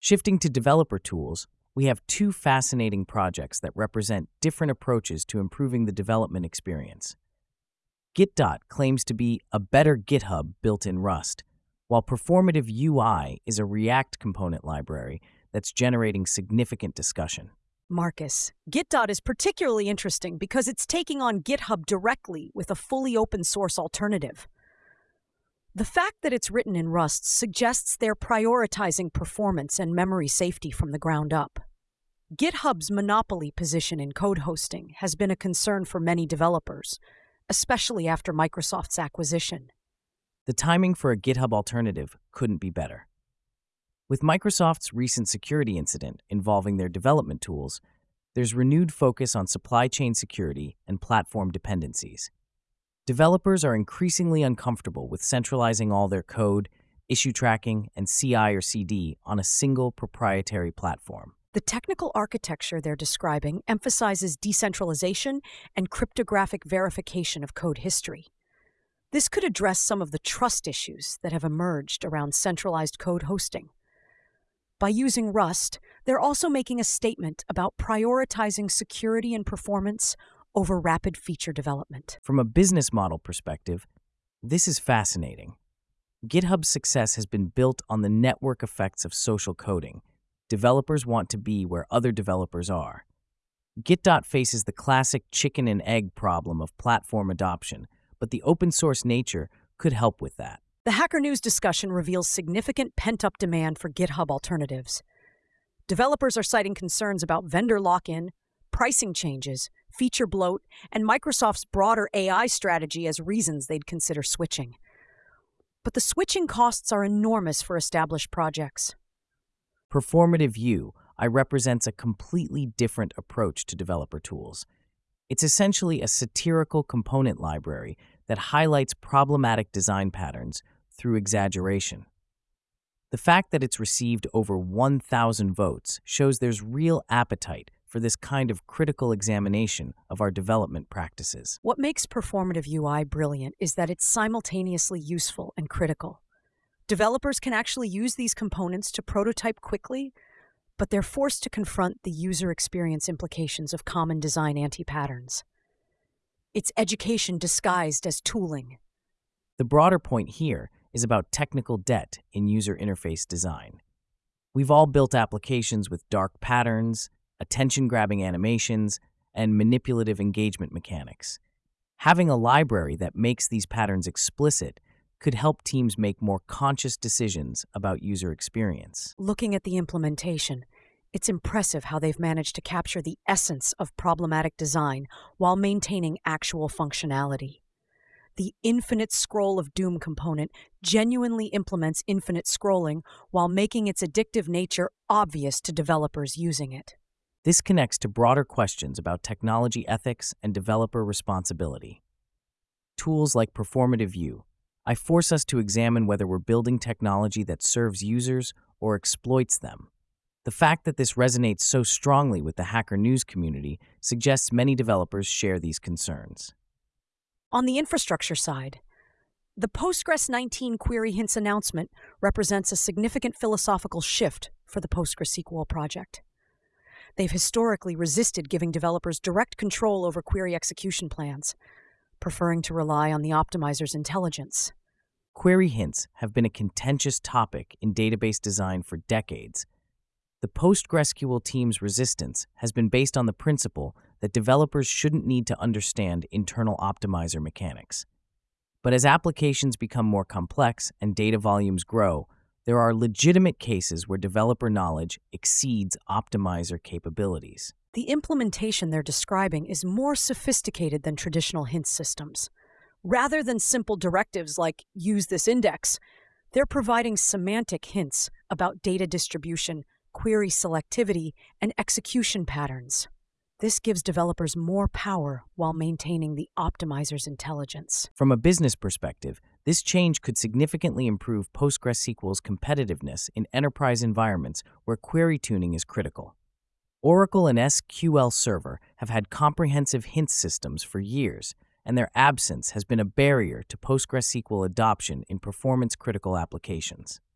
Shifting to developer tools, we have two fascinating projects that represent different approaches to improving the development experience. Gitdot claims to be a better GitHub built in Rust, while Performative UI is a React component library that's generating significant discussion. Marcus, Gitdot is particularly interesting because it's taking on GitHub directly with a fully open source alternative. The fact that it's written in Rust suggests they're prioritizing performance and memory safety from the ground up. GitHub's monopoly position in code hosting has been a concern for many developers, especially after Microsoft's acquisition. The timing for a GitHub alternative couldn't be better. With Microsoft's recent security incident involving their development tools, there's renewed focus on supply chain security and platform dependencies. Developers are increasingly uncomfortable with centralizing all their code, issue tracking, and CI or CD on a single proprietary platform. The technical architecture they're describing emphasizes decentralization and cryptographic verification of code history. This could address some of the trust issues that have emerged around centralized code hosting. By using Rust, they're also making a statement about prioritizing security and performance over rapid feature development. From a business model perspective, this is fascinating. GitHub's success has been built on the network effects of social coding. Developers want to be where other developers are. Gitdot faces the classic chicken and egg problem of platform adoption, but the open source nature could help with that. The Hacker News discussion reveals significant pent-up demand for GitHub alternatives. Developers are citing concerns about vendor lock-in, pricing changes, feature bloat, and Microsoft's broader AI strategy as reasons they'd consider switching. But the switching costs are enormous for established projects. Performative UI represents a completely different approach to developer tools. It's essentially a satirical component library that highlights problematic design patterns through exaggeration. The fact that it's received over 1,000 votes shows there's real appetite for this kind of critical examination of our development practices. What makes Performative UI brilliant is that it's simultaneously useful and critical. Developers can actually use these components to prototype quickly, but they're forced to confront the user experience implications of common design anti-patterns. It's education disguised as tooling. The broader point here is about technical debt in user interface design. We've all built applications with dark patterns, attention-grabbing animations, and manipulative engagement mechanics. Having a library that makes these patterns explicit could help teams make more conscious decisions about user experience. Looking at the implementation, it's impressive how they've managed to capture the essence of problematic design while maintaining actual functionality. The Infinite Scroll of Doom component genuinely implements infinite scrolling while making its addictive nature obvious to developers using it. This connects to broader questions about technology ethics and developer responsibility. Tools like Performative UI force us to examine whether we're building technology that serves users or exploits them. The fact that this resonates so strongly with the Hacker News community suggests many developers share these concerns. On the infrastructure side, the Postgres 19 Query Hints announcement represents a significant philosophical shift for the PostgreSQL project. They've historically resisted giving developers direct control over query execution plans, preferring to rely on the optimizer's intelligence. Query hints have been a contentious topic in database design for decades. The PostgreSQL team's resistance has been based on the principle that developers shouldn't need to understand internal optimizer mechanics. But as applications become more complex and data volumes grow, there are legitimate cases where developer knowledge exceeds optimizer capabilities. The implementation they're describing is more sophisticated than traditional hint systems. Rather than simple directives like use this index, they're providing semantic hints about data distribution, query selectivity, and execution patterns. This gives developers more power while maintaining the optimizer's intelligence. From a business perspective, this change could significantly improve PostgreSQL's competitiveness in enterprise environments where query tuning is critical. Oracle and SQL Server have had comprehensive hint systems for years, and their absence has been a barrier to PostgreSQL adoption in performance-critical applications.